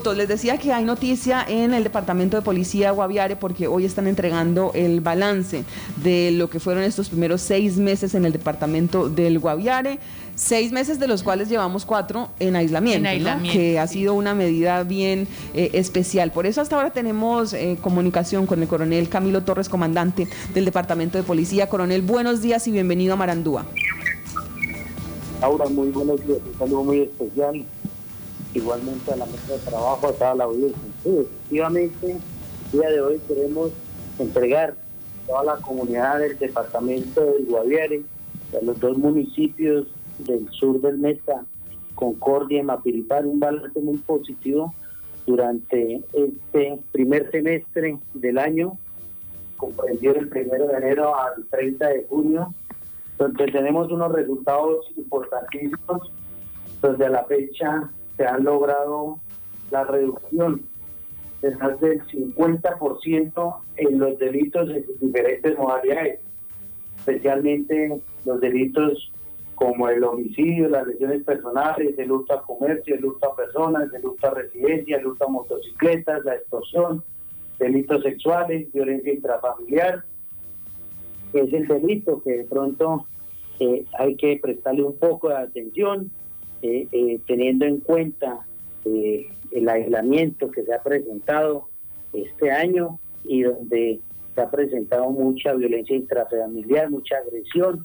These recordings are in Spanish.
minutos. Les decía que hay noticia en el Departamento de Policía Guaviare porque hoy están entregando el balance de lo que fueron estos primeros 6 meses en el departamento del Guaviare. 6 meses de los cuales llevamos 4 en aislamiento, ¿no? Que ha sido una medida bien especial. Por eso hasta ahora tenemos comunicación con el coronel Camilo Torres, comandante del Departamento de Policía. Coronel, buenos días y bienvenido a Marandúa. Laura, muy buenos días, un saludo muy especial, igualmente a la mesa de trabajo, a toda la audiencia. Sí, efectivamente, el día de hoy queremos entregar a toda la comunidad del departamento del Guaviare, a los 2 municipios del sur del Meta, Concordia y Mapiripán, un balance muy positivo durante este primer semestre del año, comprendido el 1 de enero al 30 de junio, donde tenemos unos resultados importantísimos, donde a la fecha se han logrado la reducción de más del 50% en los delitos en sus diferentes modalidades, especialmente los delitos como el homicidio, las lesiones personales, el hurto a comercio, el hurto a personas, el hurto a residencia, el hurto a motocicletas, la extorsión, delitos sexuales, violencia intrafamiliar, que es el delito que de pronto hay que prestarle un poco de atención, teniendo en cuenta el aislamiento que se ha presentado este año y donde se ha presentado mucha violencia intrafamiliar, mucha agresión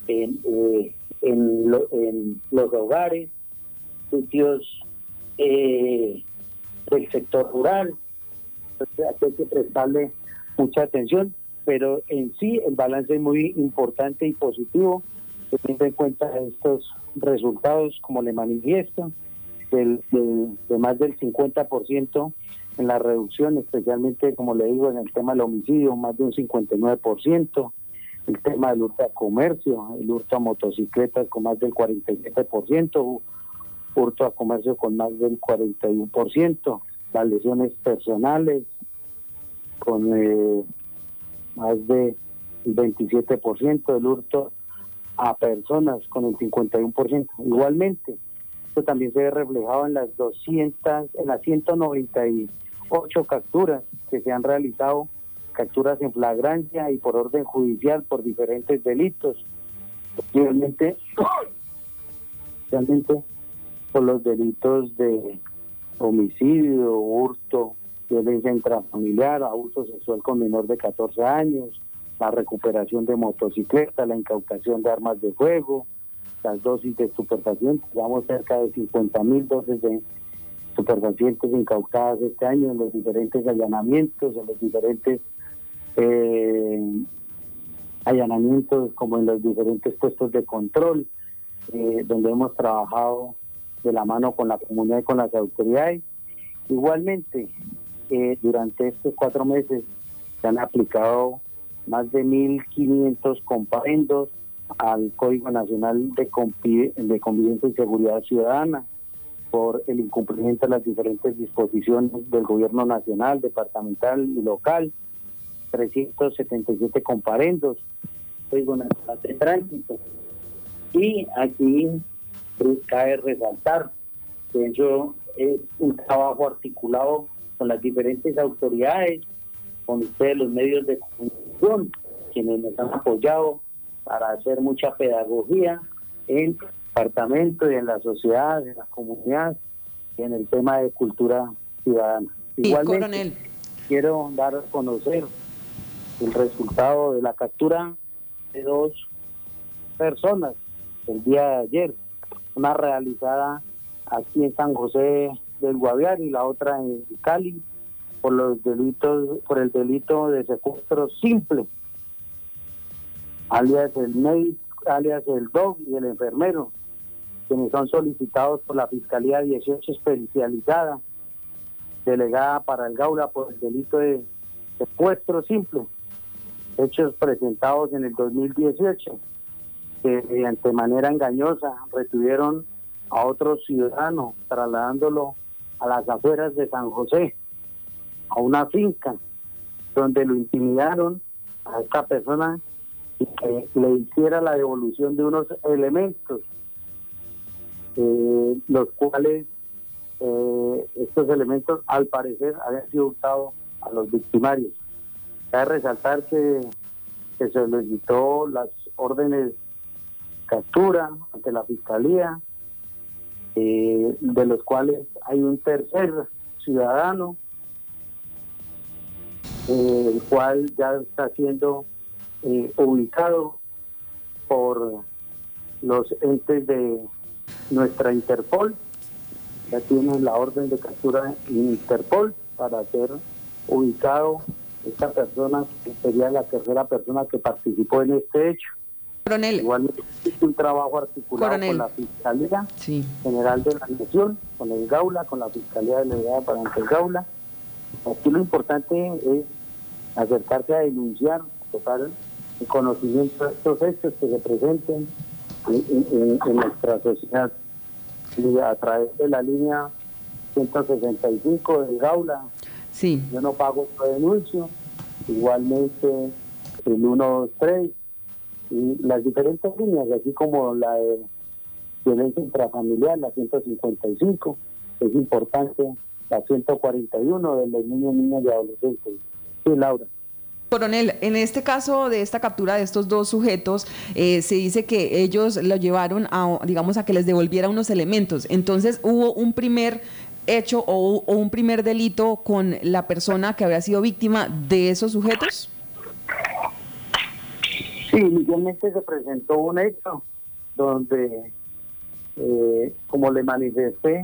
en los hogares, sitios del sector rural. Entonces hay que prestarle mucha atención, pero en sí el balance es muy importante y positivo, teniendo en cuenta estos resultados, como le manifiesto, de más del 50% en la reducción, especialmente, como le digo, en el tema del homicidio, más de un 59%, el tema del hurto a comercio, el hurto a motocicletas con más del 47%, hurto a comercio con más del 41%, las lesiones personales con más de 27%, el hurto a personas con el 51%. Igualmente, esto también se ve reflejado en las 198 capturas que se han realizado, capturas en flagrancia y por orden judicial por diferentes delitos, realmente por los delitos de homicidio, hurto, violencia intrafamiliar, abuso sexual con menor de 14 años, la recuperación de motocicletas, la incautación de armas de fuego, las dosis de estupefacientes. Llevamos cerca de 50.000 dosis de estupefacientes incautadas este año en los diferentes allanamientos, como en los diferentes puestos de control, donde hemos trabajado de la mano con la comunidad y con las autoridades. Igualmente, durante estos 4 meses se han aplicado más de 1.500 comparendos al Código Nacional de Convivencia y Seguridad Ciudadana por el incumplimiento de las diferentes disposiciones del gobierno nacional, departamental y local, 377 comparendos, Código Nacional de Tránsito. Y aquí cabe resaltar que eso es un trabajo articulado con las diferentes autoridades, con ustedes los medios de comunicación, quienes nos han apoyado para hacer mucha pedagogía en el departamento y en la sociedad, en la comunidad, y en el tema de cultura ciudadana. Igualmente, coronel, quiero dar a conocer el resultado de la captura de 2 personas el día de ayer, una realizada aquí en San José del Guaviare y la otra en Cali, por el delito de secuestro simple, alias el médico, alias el DOG y el enfermero, quienes son solicitados por la Fiscalía 18 especializada, delegada para el Gaula por el delito de secuestro simple, hechos presentados en el 2018, que mediante manera engañosa retuvieron a otro ciudadano, trasladándolo a las afueras de San José, a una finca, donde lo intimidaron a esta persona y que le hiciera la devolución de unos elementos, los cuales estos elementos al parecer habían sido hurtados a los victimarios. Cabe resaltar que se solicitó las órdenes de captura ante la Fiscalía, de los cuales hay un tercer ciudadano, el cual ya está siendo ubicado por los entes de nuestra Interpol. Ya tienen la orden de captura Interpol para ser ubicado esta persona, que sería la tercera persona que participó en este hecho. Coronel. Igualmente es un trabajo articulado con la Fiscalía General de la Nación, con el Gaula, con la Fiscalía Delegada para ante el Gaula. Aquí lo importante es acercarse a denunciar, tocar el conocimiento de estos hechos que se presenten en nuestra sociedad. Y a través de la línea 165 del Gaula, yo no pago otro denuncio, igualmente el 123 y las diferentes líneas, así como la de violencia intrafamiliar, la 155, es importante, la 141 de los niños, niñas y adolescentes. Sí, Laura. Coronel, en este caso de esta captura de estos dos sujetos, se dice que ellos lo llevaron a, digamos, a que les devolviera unos elementos. Entonces, ¿hubo un primer hecho o un primer delito con la persona que había sido víctima de esos sujetos? Sí, inicialmente se presentó un hecho donde, como le manifesté,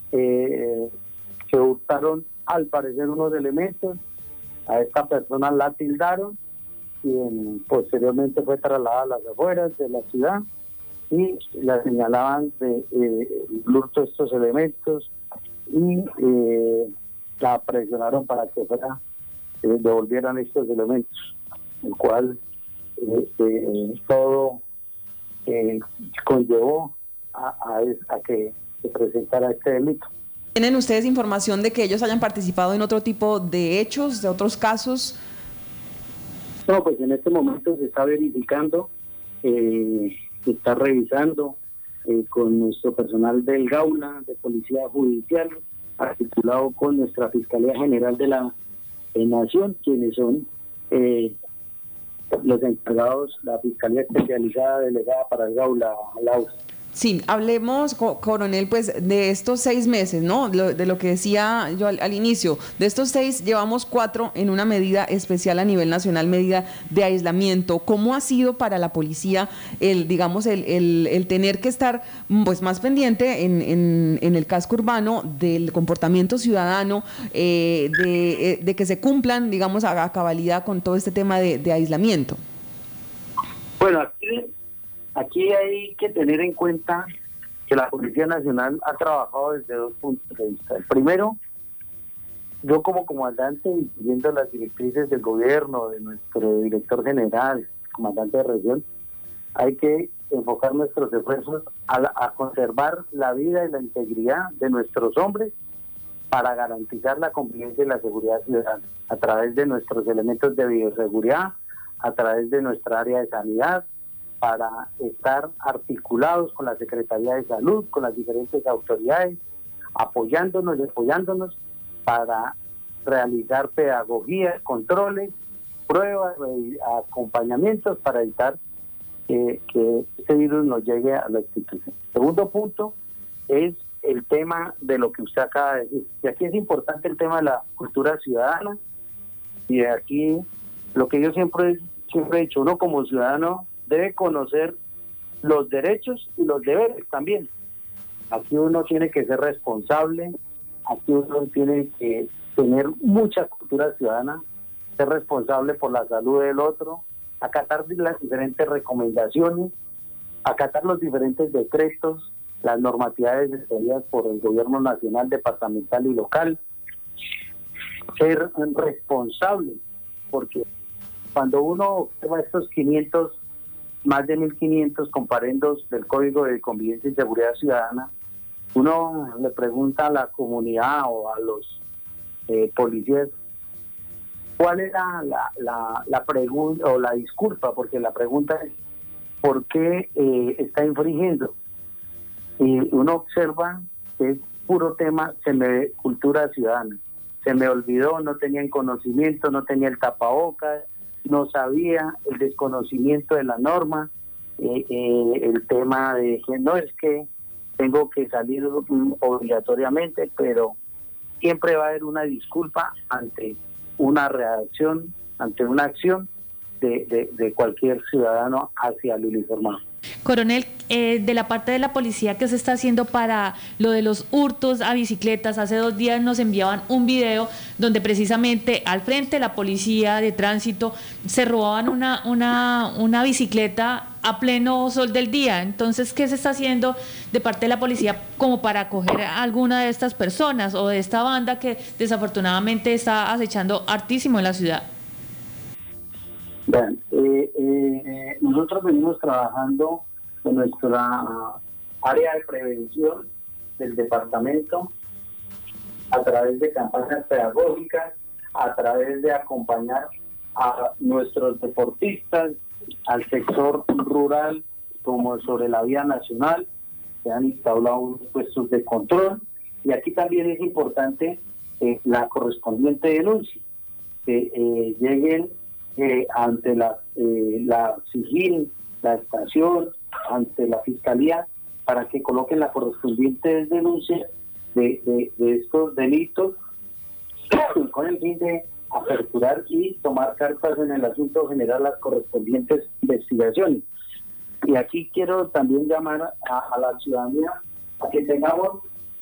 se hurtaron al parecer unos elementos. A esta persona la tildaron, quien posteriormente fue trasladada a las afueras de la ciudad y la señalaban de hurto de estos elementos y la presionaron para que fuera devolvieran estos elementos, el cual todo conllevó a que se presentara este delito. ¿Tienen ustedes información de que ellos hayan participado en otro tipo de hechos, de otros casos? No, pues en este momento se está verificando, se está revisando con nuestro personal del Gaula, de Policía Judicial, articulado con nuestra Fiscalía General de la Nación, quienes son los encargados, la Fiscalía Especializada Delegada para el Gaula, Laura. Sí, hablemos, coronel, pues de estos 6 meses, ¿no? De lo que decía yo al inicio. De estos 6, llevamos 4 en una medida especial a nivel nacional, medida de aislamiento. ¿Cómo ha sido para la policía el tener que estar pues más pendiente en el casco urbano del comportamiento ciudadano, de que se cumplan, digamos, a cabalidad con todo este tema de aislamiento? Bueno, aquí hay que tener en cuenta que la Policía Nacional ha trabajado desde 2 puntos de vista. El primero, yo como comandante, siguiendo las directrices del gobierno, de nuestro director general, comandante de región, hay que enfocar nuestros esfuerzos a conservar la vida y la integridad de nuestros hombres para garantizar la convivencia y la seguridad ciudadana, a través de nuestros elementos de bioseguridad, a través de nuestra área de sanidad, para estar articulados con la Secretaría de Salud, con las diferentes autoridades, apoyándonos para realizar pedagogías, controles, pruebas, acompañamientos para evitar que este virus nos llegue a la institución. Segundo punto es el tema de lo que usted acaba de decir. Y aquí es importante el tema de la cultura ciudadana, y de aquí lo que yo siempre he dicho, uno como ciudadano debe conocer los derechos y los deberes también. Aquí uno tiene que ser responsable, aquí uno tiene que tener mucha cultura ciudadana, ser responsable por la salud del otro, acatar las diferentes recomendaciones, acatar los diferentes decretos, las normatividades expedidas por el gobierno nacional, departamental y local, ser responsable, porque cuando uno observa estos 500, más de 1.500 comparendos del Código de Convivencia y Seguridad Ciudadana, uno le pregunta a la comunidad o a los policías cuál era la pregunta o la disculpa, porque la pregunta es ¿por qué está infringiendo? Y uno observa que es puro tema, cultura ciudadana. Se me olvidó, no tenían conocimiento, no tenía el tapabocas, no sabía, el desconocimiento de la norma, el tema de que no es que tengo que salir obligatoriamente, pero siempre va a haber una disculpa ante una reacción, ante una acción de cualquier ciudadano hacia el uniformado. Coronel, de la parte de la policía, ¿qué se está haciendo para lo de los hurtos a bicicletas? Hace 2 días nos enviaban un video donde precisamente al frente de la policía de tránsito se robaban una bicicleta a pleno sol del día. Entonces, ¿qué se está haciendo de parte de la policía como para acoger a alguna de estas personas o de esta banda que desafortunadamente está acechando hartísimo en la ciudad? Bien, nosotros venimos trabajando con nuestra área de prevención del departamento a través de campañas pedagógicas, a través de acompañar a nuestros deportistas, al sector rural, como sobre la vía nacional. Se han instalado unos puestos de control y aquí también es importante la correspondiente denuncia, que lleguen ante la SIGIN, la estación, ante la fiscalía, para que coloquen la correspondiente denuncia de estos delitos con el fin de aperturar y tomar cartas en el asunto, generar las correspondientes investigaciones. Y aquí quiero también llamar a la ciudadanía a que tengamos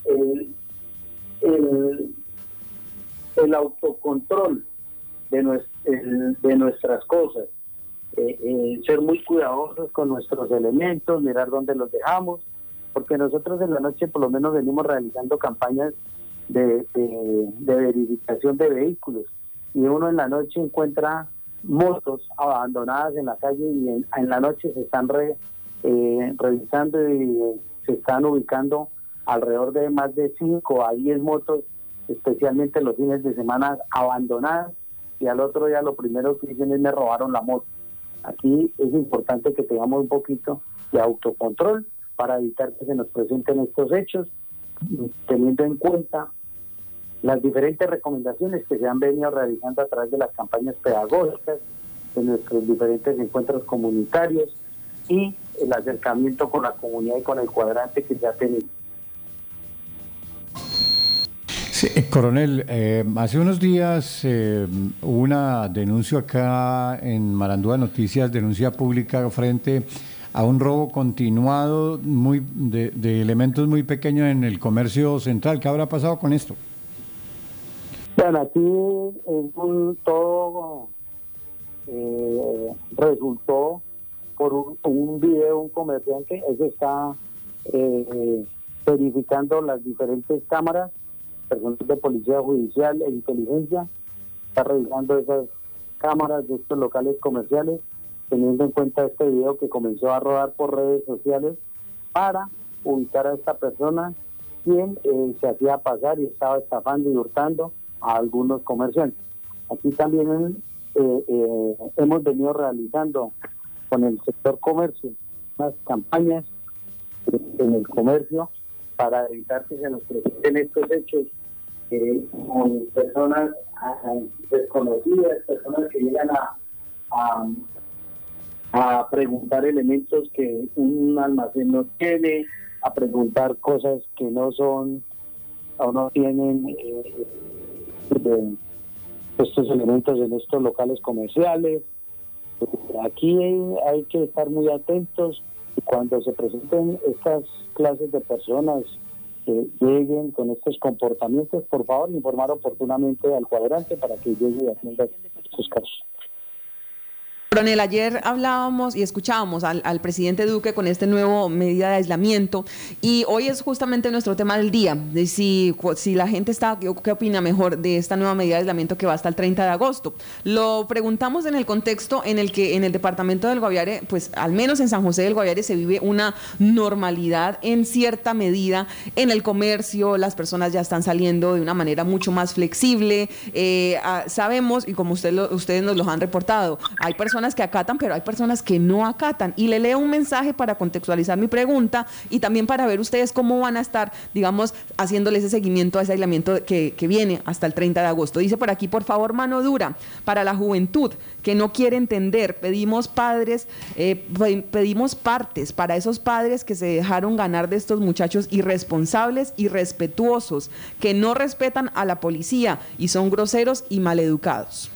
el autocontrol de nuestras cosas, ser muy cuidadosos con nuestros elementos, mirar dónde los dejamos, porque nosotros en la noche por lo menos venimos realizando campañas de verificación de vehículos, y uno en la noche encuentra motos abandonadas en la calle y en la noche se están revisando y se están ubicando alrededor de más de 5 a 10 motos, especialmente los fines de semana, abandonadas, y al otro día lo primero que dicen es me robaron la moto. Aquí es importante que tengamos un poquito de autocontrol para evitar que se nos presenten estos hechos, teniendo en cuenta las diferentes recomendaciones que se han venido realizando a través de las campañas pedagógicas, de nuestros diferentes encuentros comunitarios y el acercamiento con la comunidad y con el cuadrante que ya tenemos. Sí, coronel, hace unos días hubo una denuncia acá en Marandúa Noticias, denuncia pública frente a un robo continuado de elementos muy pequeños en el comercio central. ¿Qué habrá pasado con esto? Bueno, aquí todo resultó por un video, un comerciante. Eso está verificando las diferentes cámaras, personal de policía judicial e inteligencia, está revisando esas cámaras de estos locales comerciales, teniendo en cuenta este video que comenzó a rodar por redes sociales para ubicar a esta persona, quien se hacía pasar y estaba estafando y hurtando a algunos comerciantes. Aquí también hemos venido realizando con el sector comercio unas campañas en el comercio para evitar que se nos presenten estos hechos con personas desconocidas, personas que llegan a preguntar elementos que un almacén no tiene, a preguntar cosas que no son o no tienen de estos elementos en estos locales comerciales. Aquí hay que estar muy atentos cuando se presenten estas clases de personas que lleguen con estos comportamientos. Por favor, informar oportunamente al cuadrante para que llegue y atienda sus casos. Coronel, ayer hablábamos y escuchábamos al presidente Duque con este nuevo medida de aislamiento, y hoy es justamente nuestro tema del día, de si la gente está, ¿qué opina mejor de esta nueva medida de aislamiento que va hasta el 30 de agosto? Lo preguntamos en el contexto en el que en el departamento del Guaviare, pues al menos en San José del Guaviare se vive una normalidad en cierta medida en el comercio, las personas ya están saliendo de una manera mucho más flexible, sabemos, y como ustedes nos lo han reportado, hay personas personas que acatan, pero hay personas que no acatan. Y le leo un mensaje para contextualizar mi pregunta y también para ver ustedes cómo van a estar, digamos, haciéndole ese seguimiento a ese aislamiento que viene hasta el 30 de agosto. Dice por aquí, por favor, mano dura para la juventud que no quiere entender. Pedimos padres, pedimos partes para esos padres que se dejaron ganar de estos muchachos irresponsables, irrespetuosos, que no respetan a la policía y son groseros y maleducados.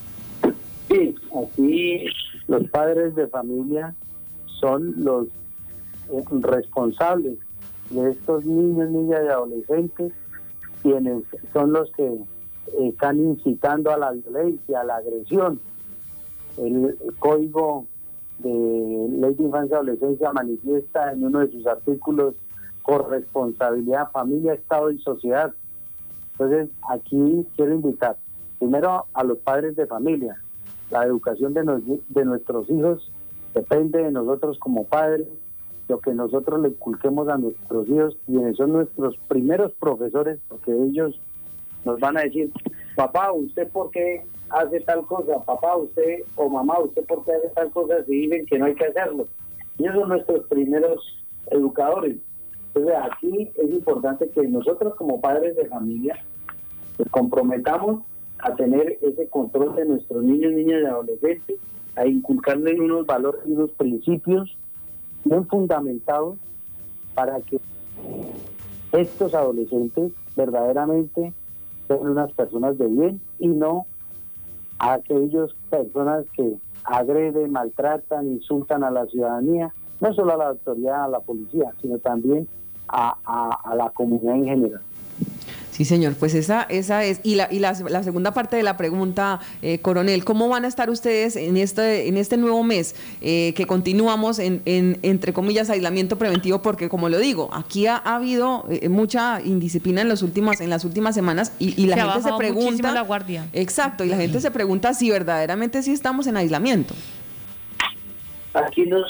Sí, aquí los padres de familia son los responsables de estos niños, niñas y adolescentes, quienes son los que están incitando a la violencia, a la agresión. El Código de Ley de Infancia y Adolescencia manifiesta en uno de sus artículos corresponsabilidad, familia, Estado y sociedad. Entonces, aquí quiero invitar primero a los padres de familia. La educación de nuestros hijos depende de nosotros como padres, lo que nosotros le inculquemos a nuestros hijos, quienes son nuestros primeros profesores, porque ellos nos van a decir, papá, ¿usted por qué hace tal cosa? Papá, usted o mamá, ¿usted por qué hace tal cosa? Si dicen que no hay que hacerlo. Ellos son nuestros primeros educadores. Entonces aquí es importante que nosotros como padres de familia nos comprometamos a tener ese control de nuestros niños, niñas y adolescentes, a inculcarles unos valores y unos principios muy fundamentados para que estos adolescentes verdaderamente sean unas personas de bien y no a aquellas personas que agreden, maltratan, insultan a la ciudadanía, no solo a la autoridad, a la policía, sino también a la comunidad en general. Sí, señor, pues esa es. Y la segunda parte de la pregunta, coronel, ¿cómo van a estar ustedes en este nuevo mes que continuamos en entre comillas, aislamiento preventivo? Porque, como lo digo, aquí ha habido mucha indisciplina en las últimas semanas y la gente se pregunta... la guardia. Exacto, y la gente se pregunta si verdaderamente sí estamos en aislamiento. Aquí nos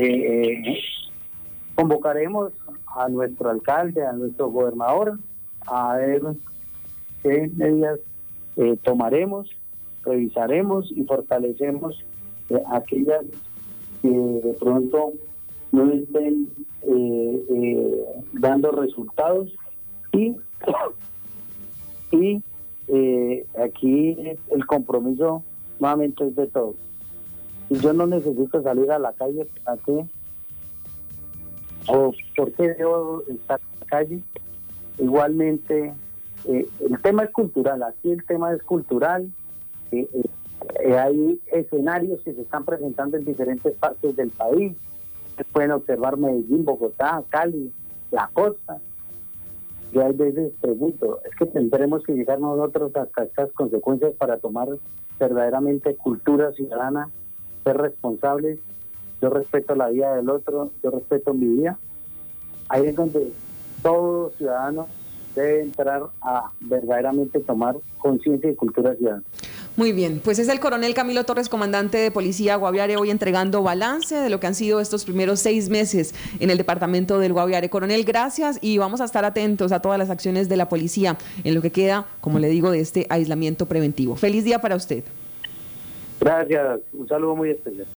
convocaremos a nuestro alcalde, a nuestro gobernador, a ver qué medidas tomaremos, revisaremos y fortalecemos aquellas que de pronto no estén dando resultados y aquí el compromiso nuevamente es de todos. Y yo no necesito salir a la calle, ¿para qué? ¿O por qué debo estar en la calle? Igualmente, el tema es cultural, aquí el tema es cultural, hay escenarios que se están presentando en diferentes partes del país, se pueden observar Medellín, Bogotá, Cali, la costa. Yo a veces pregunto, es que tendremos que llegar nosotros hasta estas consecuencias para tomar verdaderamente cultura ciudadana, ser responsables. Yo respeto la vida del otro, yo respeto mi vida. Ahí es donde todo ciudadano debe entrar a verdaderamente tomar conciencia y cultura ciudadana. Muy bien, pues es el coronel Camilo Torres, comandante de Policía Guaviare, hoy entregando balance de lo que han sido estos primeros 6 meses en el departamento del Guaviare. Coronel, gracias y vamos a estar atentos a todas las acciones de la policía en lo que queda, como le digo, de este aislamiento preventivo. Feliz día para usted. Gracias, un saludo muy especial.